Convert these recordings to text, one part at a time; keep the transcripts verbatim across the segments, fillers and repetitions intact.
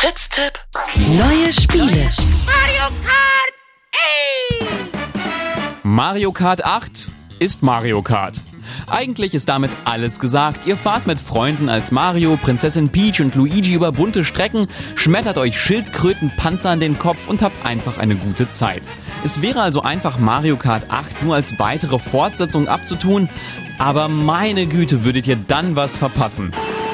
Fritz-Tipp. Neue Spiele. Mario Kart acht! Mario Kart acht ist Mario Kart. Eigentlich ist damit alles gesagt. Ihr fahrt mit Freunden als Mario, Prinzessin Peach und Luigi über bunte Strecken, schmettert euch Schildkrötenpanzer an den Kopf und habt einfach eine gute Zeit. Es wäre also einfach, Mario Kart acht nur als weitere Fortsetzung abzutun, aber meine Güte, würdet ihr dann was verpassen.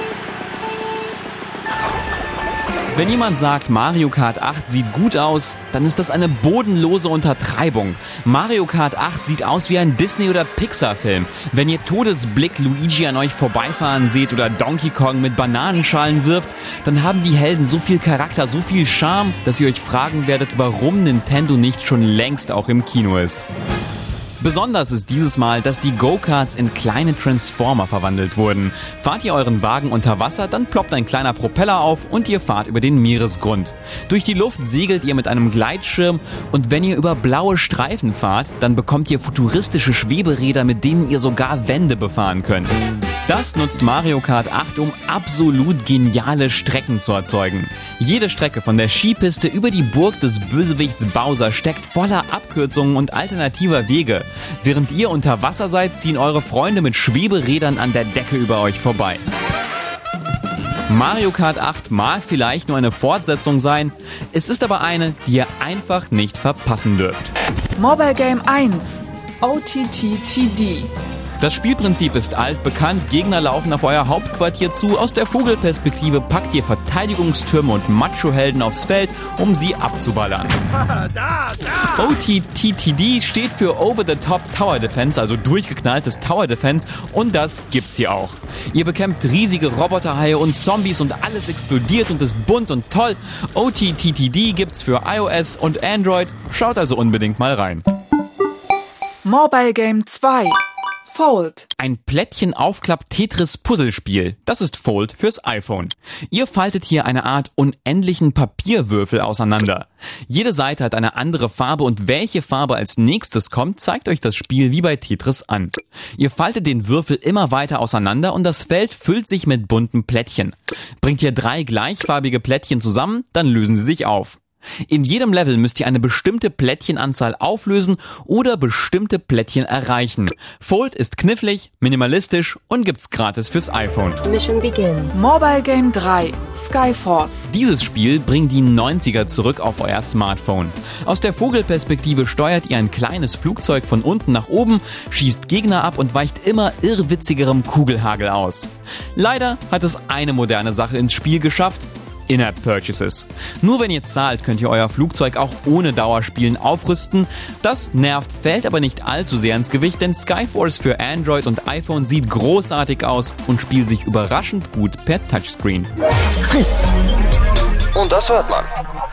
Wenn jemand sagt, Mario Kart acht sieht gut aus, dann ist das eine bodenlose Untertreibung. Mario Kart acht sieht aus wie ein Disney- oder Pixar-Film. Wenn ihr Todesblick Luigi an euch vorbeifahren seht oder Donkey Kong mit Bananenschalen wirft, dann haben die Helden so viel Charakter, so viel Charme, dass ihr euch fragen werdet, warum Nintendo nicht schon längst auch im Kino ist. Besonders ist dieses Mal, dass die Go-Karts in kleine Transformer verwandelt wurden. Fahrt ihr euren Wagen unter Wasser, dann ploppt ein kleiner Propeller auf und ihr fahrt über den Meeresgrund. Durch die Luft segelt ihr mit einem Gleitschirm und wenn ihr über blaue Streifen fahrt, dann bekommt ihr futuristische Schweberäder, mit denen ihr sogar Wände befahren könnt. Das nutzt Mario Kart acht, um absolut geniale Strecken zu erzeugen. Jede Strecke von der Skipiste über die Burg des Bösewichts Bowser steckt voller Abkürzungen und alternativer Wege. Während ihr unter Wasser seid, ziehen eure Freunde mit Schweberädern an der Decke über euch vorbei. Mario Kart acht mag vielleicht nur eine Fortsetzung sein, es ist aber eine, die ihr einfach nicht verpassen dürft. Mobile Game eins. O T T T D. Das Spielprinzip ist altbekannt, Gegner laufen auf euer Hauptquartier zu, aus der Vogelperspektive packt ihr Verteidigungstürme und Macho-Helden aufs Feld, um sie abzuballern. Da, da! O T T T D steht für Over-the-Top Tower Defense, also durchgeknalltes Tower Defense, und das gibt's hier auch. Ihr bekämpft riesige Roboterhaie und Zombies und alles explodiert und ist bunt und toll. O T T T D gibt's für iOS und Android, schaut also unbedingt mal rein. Mobile Game zwei. Fold. Ein Plättchen-Aufklapp-Tetris-Puzzlespiel. Das ist Fold fürs iPhone. Ihr faltet hier eine Art unendlichen Papierwürfel auseinander. Jede Seite hat eine andere Farbe und welche Farbe als nächstes kommt, zeigt euch das Spiel wie bei Tetris an. Ihr faltet den Würfel immer weiter auseinander und das Feld füllt sich mit bunten Plättchen. Bringt ihr drei gleichfarbige Plättchen zusammen, dann lösen sie sich auf. In jedem Level müsst ihr eine bestimmte Plättchenanzahl auflösen oder bestimmte Plättchen erreichen. Fold ist knifflig, minimalistisch und gibt's gratis fürs iPhone. Mission begins. Mobile Game drei. Skyforce. Dieses Spiel bringt die neunziger zurück auf euer Smartphone. Aus der Vogelperspektive steuert ihr ein kleines Flugzeug von unten nach oben, schießt Gegner ab und weicht immer irrwitzigerem Kugelhagel aus. Leider hat es eine moderne Sache ins Spiel geschafft: In-App-Purchases. Nur wenn ihr zahlt, könnt ihr euer Flugzeug auch ohne Dauerspielen aufrüsten. Das nervt, fällt aber nicht allzu sehr ins Gewicht, denn Skyforce für Android und iPhone sieht großartig aus und spielt sich überraschend gut per Touchscreen. Fritz. Und das hört man.